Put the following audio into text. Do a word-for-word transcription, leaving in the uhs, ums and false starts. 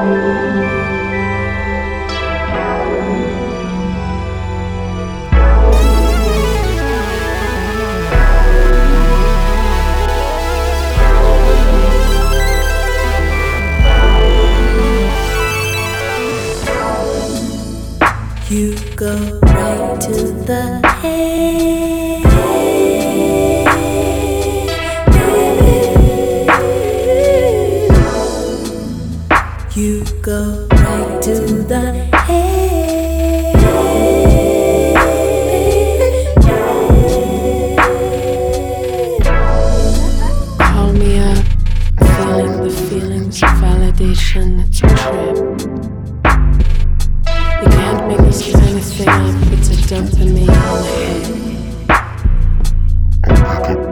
You go right to the head. You go right to the head. Call me up, feeling the feelings of validation. It's